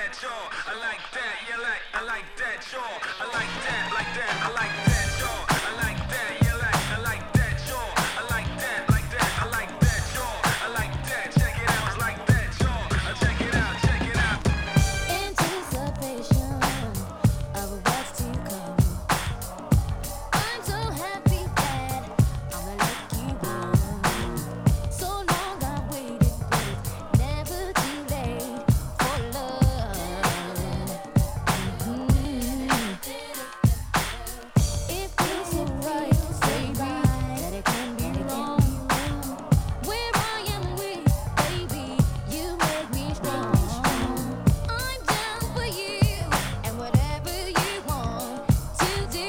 that, yo. I like that, yeah, I like that, yo. I like that, I like that, yo. I like that, yeah, I like that, yo. I like that, I like that, yo. I like that, check it out, like that, yo. Check it out, check it out. Anticipation of what's to come. I'm so happy that I'ma let you go. So long I waited, but it's never too late for love. It feels so right, baby, that it can be wrong. Where I am weak, baby, you make me strong. I'm down for you and whatever you want to do.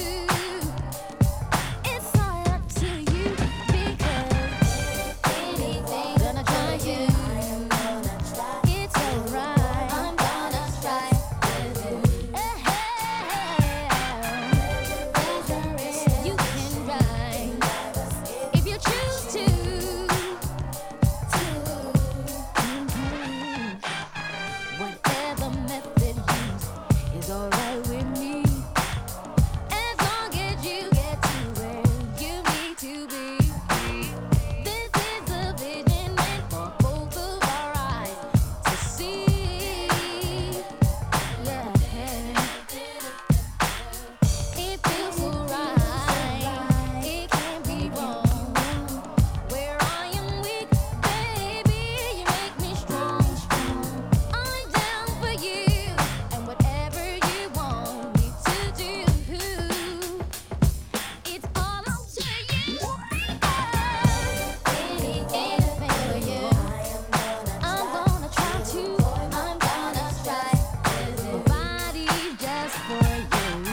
It's all up to you because anything gonna try you. It's alright. I'm gonna try. You can ride if you choose to. Whatever method used is alright with me. As long as you get to where you need to be. This is a vision meant for both of our eyes to see. Yeah. It feels so right. It can't be wrong. Where I am weak, baby, you make me strong. I'm down for you and whatever you want me to do. It's all up to you. Anything for you. I'm gonna try to. I'm gonna try. My body just for you.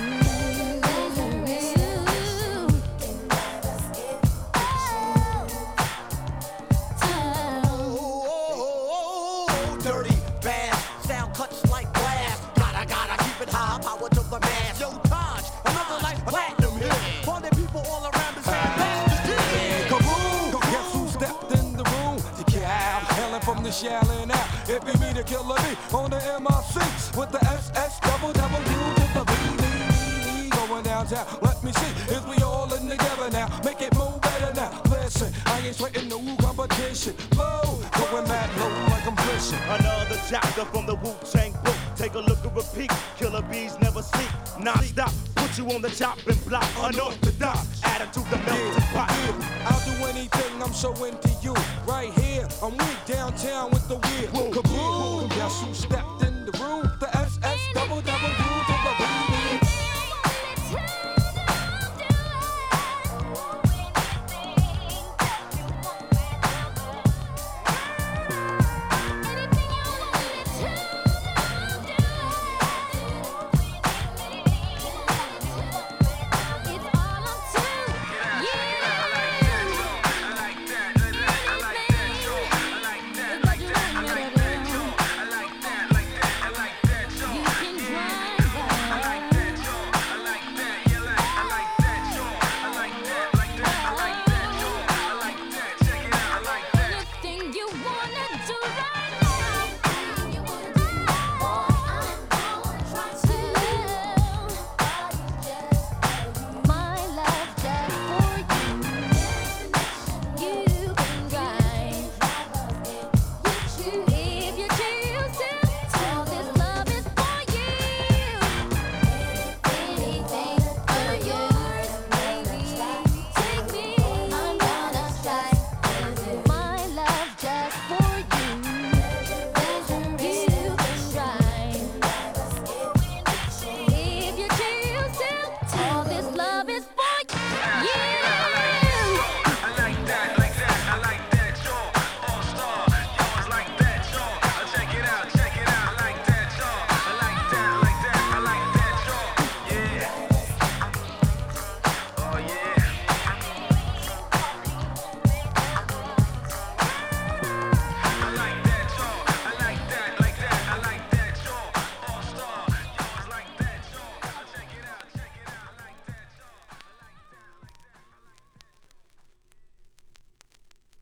Dirty bass, sound cuts like glass. Gotta keep it high, power to the mass. Yo, Taj, another like platinum hit. Party people all around the same place. Kaboom! Guess who stepped in the room? The cow, hailing from the Shaolin out. It be me, the killer bee, on the MIC with the SS double to the B. Going downtown, let me see, is we all in together now? Make it move better now. Listen, I ain't sweating no competition. Low, going mad low like I'm fishing. Another chapter from the Wu-Tang book. Take a look at repeat. Killer bees never sleep. Non-stop. Put you on the chopping block. Unorthodox. Attitude to melt the pot. I'll do anything, I'm so into you. Right here, I'm weak downtown with the wheel. Kaboom!